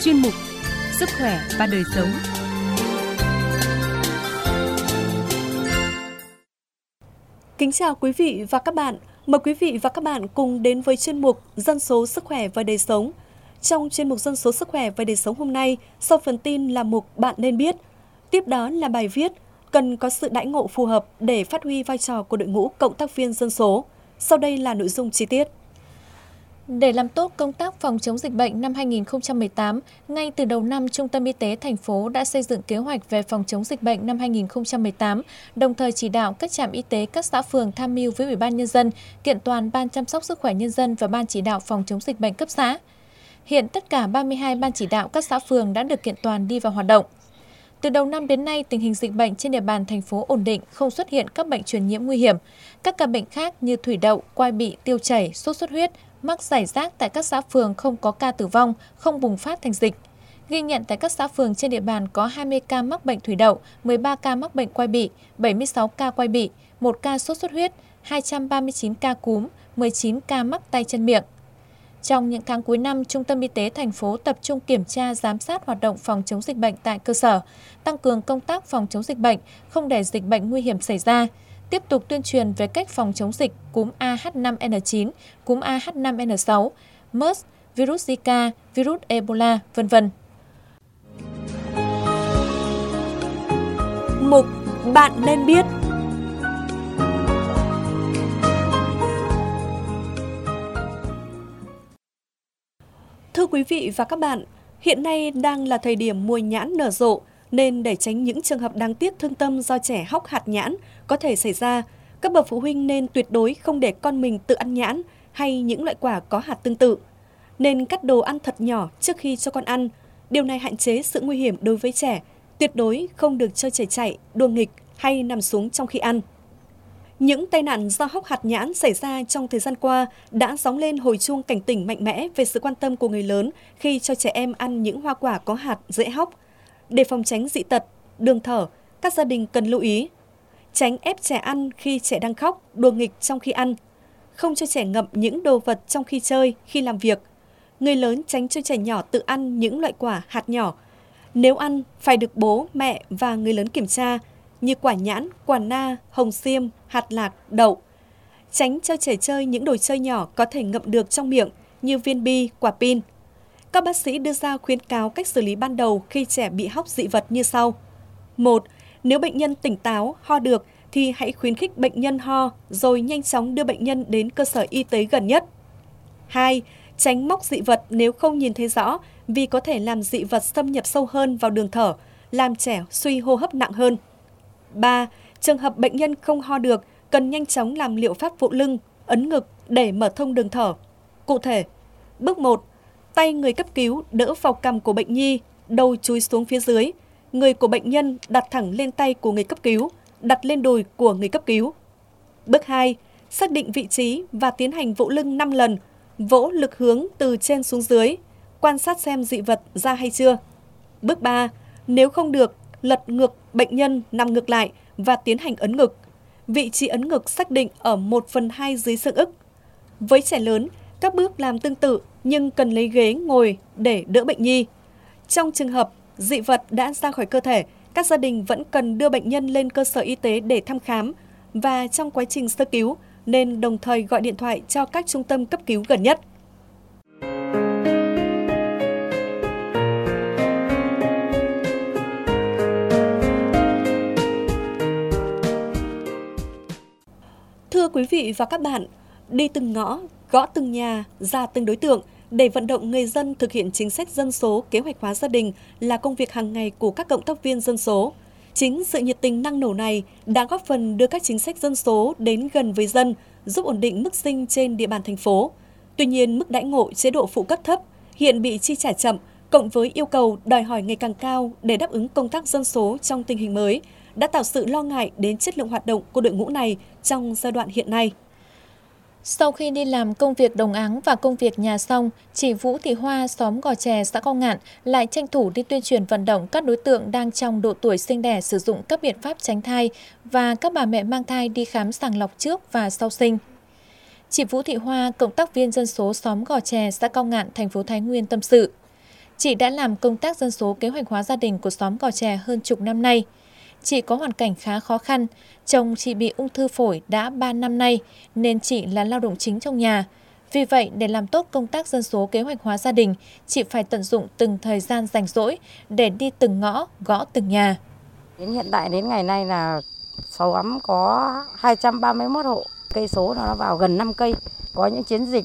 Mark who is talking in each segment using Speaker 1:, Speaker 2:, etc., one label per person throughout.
Speaker 1: chuyên mục Sức khỏe và đời sống.
Speaker 2: Kính chào quý vị và các bạn. Mời quý vị và các bạn cùng đến với chuyên mục Dân số Sức khỏe và đời sống. Trong chuyên mục Dân số Sức khỏe và đời sống hôm nay, sau phần tin là mục Bạn nên biết. Tiếp đó là bài viết cần có sự đãi ngộ phù hợp để phát huy vai trò của đội ngũ cộng tác viên dân số. Sau đây là nội dung chi tiết.
Speaker 3: Để làm tốt công tác phòng chống dịch bệnh năm 2018, ngay từ đầu năm, Trung tâm Y tế thành phố đã xây dựng kế hoạch về phòng chống dịch bệnh năm 2018, đồng thời chỉ đạo các trạm y tế các xã phường tham mưu với Ủy ban Nhân dân, kiện toàn Ban chăm sóc sức khỏe nhân dân và Ban chỉ đạo phòng chống dịch bệnh cấp xã. Hiện tất cả 32 ban chỉ đạo các xã phường đã được kiện toàn đi vào hoạt động. Từ đầu năm đến nay, tình hình dịch bệnh trên địa bàn thành phố ổn định, không xuất hiện các bệnh truyền nhiễm nguy hiểm. Các ca bệnh khác như thủy đậu, quai bị, tiêu chảy, sốt xuất huyết, mắc rải rác tại các xã phường không có ca tử vong, không bùng phát thành dịch. Ghi nhận tại các xã phường trên địa bàn có 20 ca mắc bệnh thủy đậu, 13 ca mắc bệnh quai bị, 76 ca quai bị, 1 ca sốt xuất huyết, 239 ca cúm, 19 ca mắc tay chân miệng. Trong những tháng cuối năm, Trung tâm Y tế thành phố tập trung kiểm tra, giám sát hoạt động phòng chống dịch bệnh tại cơ sở, tăng cường công tác phòng chống dịch bệnh, không để dịch bệnh nguy hiểm xảy ra, tiếp tục tuyên truyền về cách phòng chống dịch cúm AH5N9, cúm AH5N6, MERS, virus Zika, virus Ebola, v.v.
Speaker 2: Mục Bạn nên biết. Thưa quý vị và các bạn, hiện nay đang là thời điểm mùa nhãn nở rộ, nên để tránh những trường hợp đáng tiếc thương tâm do trẻ hóc hạt nhãn có thể xảy ra, các bậc phụ huynh nên tuyệt đối không để con mình tự ăn nhãn hay những loại quả có hạt tương tự. Nên cắt đồ ăn thật nhỏ trước khi cho con ăn. Điều này hạn chế sự nguy hiểm đối với trẻ, tuyệt đối không được cho trẻ chạy, đùa nghịch hay nằm xuống trong khi ăn. Những tai nạn do hóc hạt nhãn xảy ra trong thời gian qua đã gióng lên hồi chuông cảnh tỉnh mạnh mẽ về sự quan tâm của người lớn khi cho trẻ em ăn những hoa quả có hạt dễ hóc. Để phòng tránh dị tật, đường thở, các gia đình cần lưu ý. Tránh ép trẻ ăn khi trẻ đang khóc, đùa nghịch trong khi ăn. Không cho trẻ ngậm những đồ vật trong khi chơi, khi làm việc. Người lớn tránh cho trẻ nhỏ tự ăn những loại quả hạt nhỏ. Nếu ăn, phải được bố, mẹ và người lớn kiểm tra, như quả nhãn, quả na, hồng xiêm, hạt lạc, đậu. Tránh cho trẻ chơi những đồ chơi nhỏ có thể ngậm được trong miệng như viên bi, quả pin. Các bác sĩ đưa ra khuyến cáo cách xử lý ban đầu khi trẻ bị hóc dị vật như sau. 1. Nếu bệnh nhân tỉnh táo, ho được thì hãy khuyến khích bệnh nhân ho rồi nhanh chóng đưa bệnh nhân đến cơ sở y tế gần nhất. 2. Tránh móc dị vật nếu không nhìn thấy rõ vì có thể làm dị vật xâm nhập sâu hơn vào đường thở, làm trẻ suy hô hấp nặng hơn. 3. Trường hợp bệnh nhân không ho được, cần nhanh chóng làm liệu pháp vụ lưng, ấn ngực để mở thông đường thở. Cụ thể, bước 1. Tay người cấp cứu đỡ vào cằm của bệnh nhi, đầu chúi xuống phía dưới. Người của bệnh nhân đặt thẳng lên tay của người cấp cứu, đặt lên đùi của người cấp cứu. Bước 2. Xác định vị trí và tiến hành vỗ lưng 5 lần, vỗ lực hướng từ trên xuống dưới, quan sát xem dị vật ra hay chưa. Bước 3. Nếu không được, lật ngược bệnh nhân nằm ngược lại và tiến hành ấn ngực. Vị trí ấn ngực xác định ở 1/2 dưới xương ức. Với trẻ lớn, các bước làm tương tự nhưng cần lấy ghế ngồi để đỡ bệnh nhi. Trong trường hợp dị vật đã ra khỏi cơ thể, các gia đình vẫn cần đưa bệnh nhân lên cơ sở y tế để thăm khám và trong quá trình sơ cứu nên đồng thời gọi điện thoại cho các trung tâm cấp cứu gần nhất. Thưa quý vị và các bạn, đi từng ngõ, gõ từng nhà, ra từng đối tượng để vận động người dân thực hiện chính sách dân số, kế hoạch hóa gia đình là công việc hàng ngày của các cộng tác viên dân số. Chính sự nhiệt tình năng nổ này đã góp phần đưa các chính sách dân số đến gần với dân, giúp ổn định mức sinh trên địa bàn thành phố. Tuy nhiên, mức đãi ngộ chế độ phụ cấp thấp hiện bị chi trả chậm, cộng với yêu cầu đòi hỏi ngày càng cao để đáp ứng công tác dân số trong tình hình mới, đã tạo sự lo ngại đến chất lượng hoạt động của đội ngũ này trong giai đoạn hiện nay.
Speaker 3: Sau khi đi làm công việc đồng áng và công việc nhà xong, chị Vũ Thị Hoa, xóm Gò Chè, xã Cao Ngạn lại tranh thủ đi tuyên truyền vận động các đối tượng đang trong độ tuổi sinh đẻ sử dụng các biện pháp tránh thai và các bà mẹ mang thai đi khám sàng lọc trước và sau sinh. Chị Vũ Thị Hoa, cộng tác viên dân số xóm Gò Chè, xã Cao Ngạn, thành phố Thái Nguyên tâm sự. Chị đã làm công tác dân số kế hoạch hóa gia đình của xóm Gò Chè hơn chục năm nay. Chị có hoàn cảnh khá khó khăn, chồng chị bị ung thư phổi đã 3 năm nay nên chị là lao động chính trong nhà. Vì vậy, để làm tốt công tác dân số kế hoạch hóa gia đình, chị phải tận dụng từng thời gian rảnh rỗi để đi từng ngõ, gõ từng nhà.
Speaker 4: Đến hiện tại đến ngày nay là xóm có 231 hộ, cây số nó vào gần 5 cây. Có những chiến dịch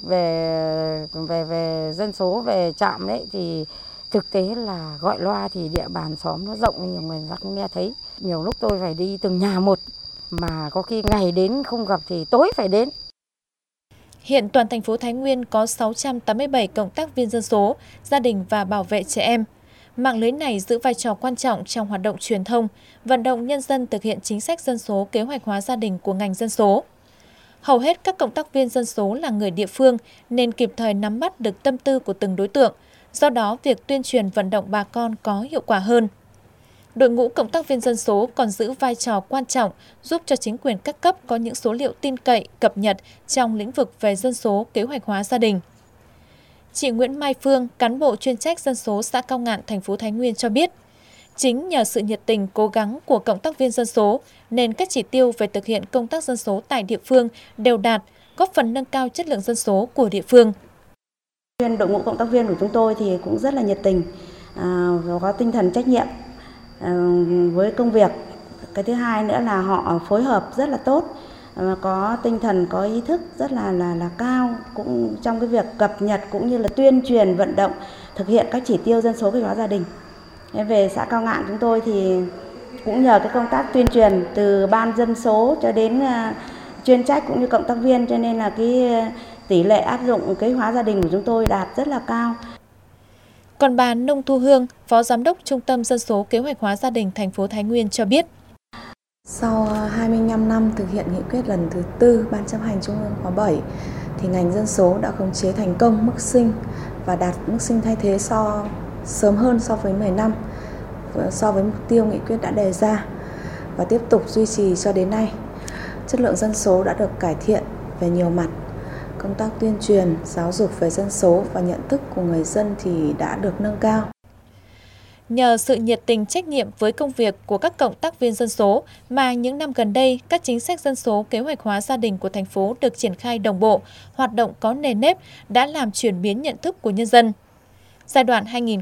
Speaker 4: về dân số, về trạm đấy thì thực tế là gọi loa thì địa bàn xóm nó rộng nên nhiều người không nghe thấy. Nhiều lúc tôi phải đi từng nhà một, mà có khi ngày đến không gặp thì tối phải đến.
Speaker 3: Hiện toàn thành phố Thái Nguyên có 687 cộng tác viên dân số, gia đình và bảo vệ trẻ em. Mạng lưới này giữ vai trò quan trọng trong hoạt động truyền thông, vận động nhân dân thực hiện chính sách dân số kế hoạch hóa gia đình của ngành dân số. Hầu hết các cộng tác viên dân số là người địa phương nên kịp thời nắm bắt được tâm tư của từng đối tượng, do đó việc tuyên truyền vận động bà con có hiệu quả hơn. Đội ngũ cộng tác viên dân số còn giữ vai trò quan trọng giúp cho chính quyền các cấp có những số liệu tin cậy, cập nhật trong lĩnh vực về dân số kế hoạch hóa gia đình. Chị Nguyễn Mai Phương, cán bộ chuyên trách dân số xã Cao Ngạn, thành phố Thái Nguyên cho biết, chính nhờ sự nhiệt tình, cố gắng của cộng tác viên dân số nên các chỉ tiêu về thực hiện công tác dân số tại địa phương đều đạt, góp phần nâng cao chất lượng dân số của địa phương.
Speaker 5: Đội ngũ cộng tác viên của chúng tôi thì cũng rất là nhiệt tình, có tinh thần trách nhiệm với công việc. Cái thứ hai nữa là họ phối hợp rất là tốt, có tinh thần, có ý thức rất là cao cũng trong cái việc cập nhật cũng như là tuyên truyền vận động thực hiện các chỉ tiêu dân số kế hoạch hóa gia đình. Về xã Cao Ngạn chúng tôi thì cũng nhờ cái công tác tuyên truyền từ ban dân số cho đến chuyên trách cũng như cộng tác viên, cho nên là cái tỷ lệ áp dụng kế hoạch hóa gia đình của chúng tôi đạt rất là cao.
Speaker 3: Còn bà Nông Thu Hương, Phó Giám đốc Trung tâm Dân số Kế hoạch hóa gia đình thành phố Thái Nguyên cho biết.
Speaker 6: Sau 25 năm thực hiện nghị quyết lần thứ 4 Ban chấp hành Trung ương khóa 7 thì ngành dân số đã khống chế thành công mức sinh và đạt mức sinh thay thế sớm hơn so với 10 năm so với mục tiêu nghị quyết đã đề ra và tiếp tục duy trì cho đến nay. Chất lượng dân số đã được cải thiện về nhiều mặt. Công tác tuyên truyền, giáo dục về dân số và nhận thức của người dân thì đã được nâng cao.
Speaker 3: Nhờ sự nhiệt tình trách nhiệm với công việc của các cộng tác viên dân số mà những năm gần đây, các chính sách dân số kế hoạch hóa gia đình của thành phố được triển khai đồng bộ, hoạt động có nề nếp đã làm chuyển biến nhận thức của nhân dân. Giai đoạn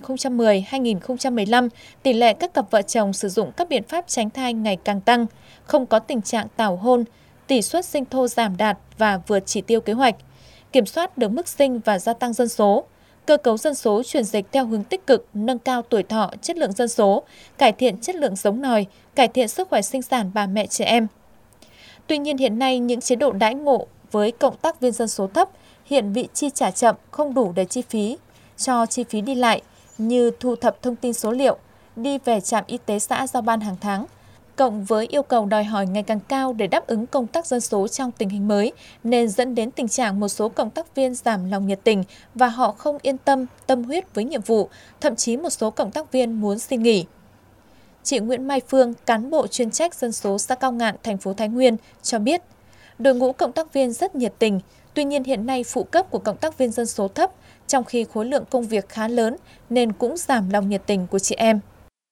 Speaker 3: 2010-2015, tỷ lệ các cặp vợ chồng sử dụng các biện pháp tránh thai ngày càng tăng, không có tình trạng tảo hôn, tỷ suất sinh thô giảm đạt và vượt chỉ tiêu kế hoạch, kiểm soát được mức sinh và gia tăng dân số. Cơ cấu dân số chuyển dịch theo hướng tích cực, nâng cao tuổi thọ, chất lượng dân số, cải thiện chất lượng giống nòi, cải thiện sức khỏe sinh sản bà mẹ trẻ em. Tuy nhiên hiện nay những chế độ đãi ngộ với cộng tác viên dân số thấp hiện bị chi trả chậm, không đủ để cho chi phí đi lại như thu thập thông tin số liệu, đi về trạm y tế xã giao ban hàng tháng. Cộng với yêu cầu đòi hỏi ngày càng cao để đáp ứng công tác dân số trong tình hình mới, nên dẫn đến tình trạng một số cộng tác viên giảm lòng nhiệt tình và họ không yên tâm, tâm huyết với nhiệm vụ, thậm chí một số cộng tác viên muốn xin nghỉ. Chị Nguyễn Mai Phương, cán bộ chuyên trách dân số xã Cao Ngạn, thành phố Thái Nguyên cho biết, đội ngũ cộng tác viên rất nhiệt tình, tuy nhiên hiện nay phụ cấp của cộng tác viên dân số thấp, trong khi khối lượng công việc khá lớn nên cũng giảm lòng nhiệt tình của chị em.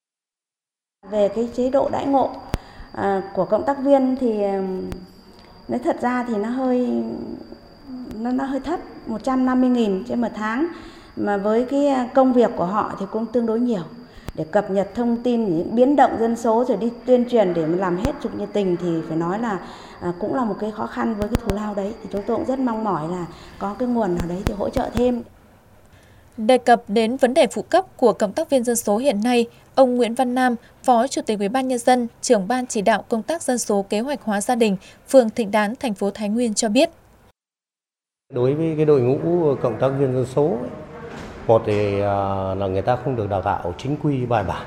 Speaker 5: Về cái chế độ đãi ngộ của cộng tác viên thì nói thật ra thì nó hơi thấp, 150.000 trên một tháng, mà với cái công việc của họ thì cũng tương đối nhiều. Để cập nhật thông tin những biến động dân số rồi đi tuyên truyền để mà làm hết trực nhiệt tình thì phải nói là cũng là một cái khó khăn với cái thù lao đấy. Thì chúng tôi cũng rất mong mỏi là có cái nguồn nào đấy thì hỗ trợ thêm.
Speaker 3: Đề cập đến vấn đề phụ cấp của cộng tác viên dân số hiện nay, ông Nguyễn Văn Nam, Phó Chủ tịch UBND, trưởng ban chỉ đạo công tác dân số kế hoạch hóa gia đình, phường Thịnh Đán, thành phố Thái Nguyên cho biết.
Speaker 7: Đối với cái đội ngũ cộng tác viên dân số, một thì là người ta không được đào tạo chính quy bài bản.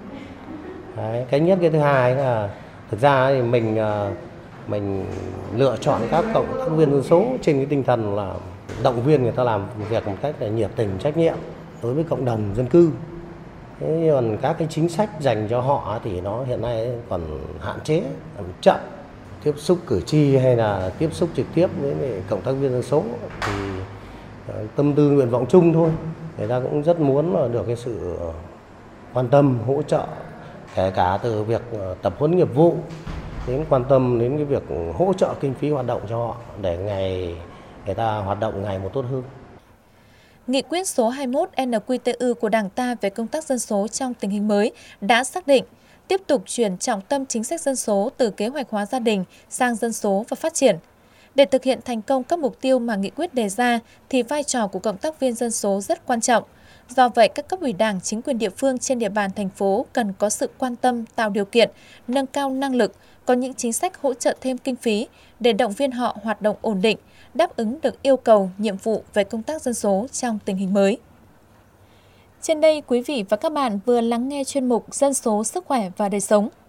Speaker 7: Đấy, cái nhất, cái thứ hai là thực ra thì mình lựa chọn các cộng tác viên dân số trên cái tinh thần là động viên người ta làm việc một cách là nhiệt tình, trách nhiệm đối với cộng đồng dân cư. Thế còn các cái chính sách dành cho họ thì nó hiện nay còn hạn chế, còn chậm. Tiếp xúc cử tri hay là tiếp xúc trực tiếp với cộng tác viên dân số thì tâm tư nguyện vọng chung thôi. người ta cũng rất muốn là được cái sự quan tâm, hỗ trợ, kể cả từ việc tập huấn nghiệp vụ đến quan tâm đến cái việc hỗ trợ kinh phí hoạt động cho họ để người ta hoạt động ngày một tốt hơn.
Speaker 3: Nghị quyết số 21 NQTU của Đảng ta về công tác dân số trong tình hình mới đã xác định tiếp tục chuyển trọng tâm chính sách dân số từ kế hoạch hóa gia đình sang dân số và phát triển. Để thực hiện thành công các mục tiêu mà nghị quyết đề ra thì vai trò của cộng tác viên dân số rất quan trọng. Do vậy, các cấp ủy Đảng, chính quyền địa phương trên địa bàn thành phố cần có sự quan tâm, tạo điều kiện, nâng cao năng lực, có những chính sách hỗ trợ thêm kinh phí để động viên họ hoạt động ổn định, đáp ứng được yêu cầu, nhiệm vụ về công tác dân số trong tình hình mới. Trên đây, quý vị và các bạn vừa lắng nghe chuyên mục Dân số, sức khỏe và đời sống.